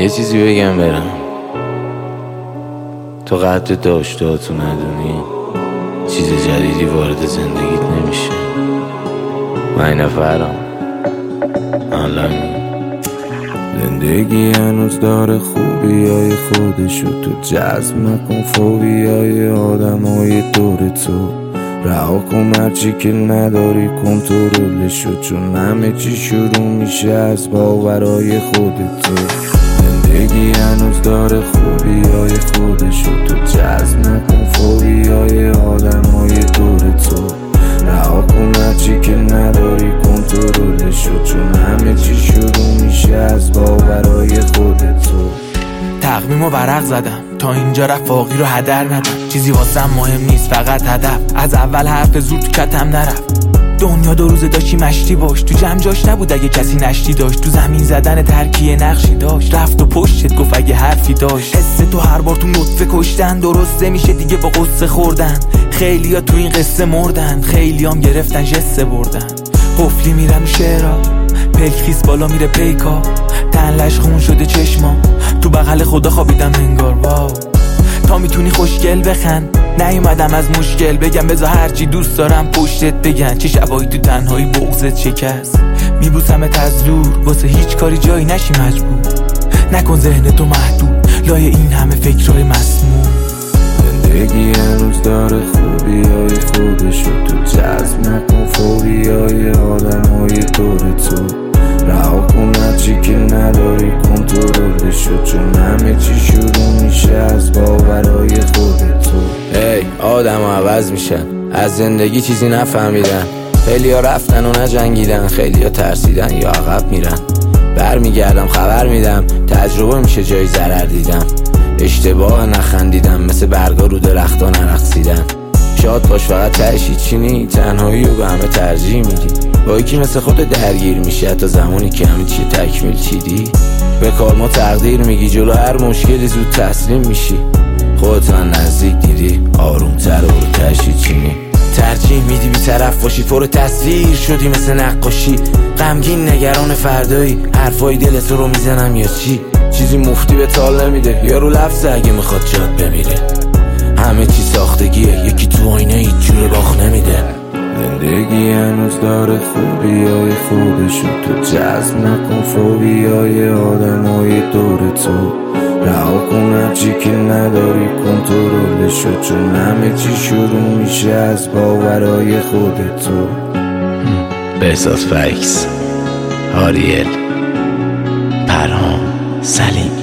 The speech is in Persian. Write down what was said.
یه چیزی بگم برم، تو قدر داشتهاتو ندونی چیز جدیدی وارد زندگیت نمیشه. من نفرم علمی. زندگی هنوز داره خوبیای خودشو، تو جذب نکن فوبیای آدمای دور تو. رها کن هرچی که نداری کنترلشو، چون همه چی شروع میشه از باورای خودتو. زندگی هنوز داره خوبیای خودشو، تو جذب نکن فوبیای آدمای دور تو. رها کن هرچی که نداری کنترلشو، چون همه چی شروع میشه از باورای خودتو. تقویم و ورق زدم تا اینجا رفاقی رو هدر ندم. چیزی واسم مهم نیست فقط هدف، از اول حرف زور تو کتم نرفت. دنیا 2 روزه داشتی مشتی باش، تو جمع جاش نبود اگه کسی نشتی داشت. تو زمین زدن ترکیه نقشی داشت، رفت و پشتت گفت اگه حرفی داشت. حس تو هر بار تو نطفه کشتن، درسته میشه دیگه با قصه خوردن. خیلی ها تو این قصه مردن، خیلی هم گرفتن جسه بردن. قفلی میرم شعرها، پلکریس بالا میره پیکا. تنلش خون شده چشما، تو بغل خدا خوابیدم انگار. واو تا میتونی خوشگل بخند، نیومدم از مشکل بگم بذار هرچی دوست دارم پشتت بگن. چه شبایی تو تنهایی بغضت شکست، میبوسمت از دور واسه هیچ کاری جایی نشی مجبور. نکن ذهنتو محدود لای این همه فکرهای مسموم. زندگی هنوز داره خوبیای خودشو، تو جذب نکن فوبیای آدمای دور تو. رها کن هرچی که نداری کنترلشو، چون همه چی شروع میشه از باورای خودتو. ای آدم ها عوض میشن، از زندگی چیزی نفهمیدن. خیلی ها رفتن و نجنگیدن، خیلی ها ترسیدن یا عقب میرن. برمیگردم خبر میدم، تجربه میشه جای ضرر دیدم. اشتباه نخندیدم، مثل برگا رو درختا نرقصیدن. شاد باش فقط تهش چینی، تنهایی رو به همه ترجیح میدی. با یکی مثل خود درگیر میشه تا زمانی که همه چی تکمیل چیدی. به کار ما تقدیر میگی، جلو هر مشکلی زود تسلیم میشی. خودت من نزدیک دیدی، آرومتر و رو تهش چینی. ترجیح میدی بی طرف باشی، پر تصویر شدی مثل نقاشی. غمگین نگران فردایی، حرفای دلت رو میزنم یا چی. چیزی مفتی به تال نمیده، یا رو لفظه اگه میخواد جاد بمیره. همه چی ساختگیه، یکی تو آینه هیچ جور باخ نمیده. زندگی هنوز داره خوبیای خودشو، تو جذب نکن فوبیای آدمای دور تو. رها کن هرچی که نداری کنترلشو، چون همه چی شروع میشه از باورای خودتو. بهزاد فکس، آریل، پرهام، سلیم.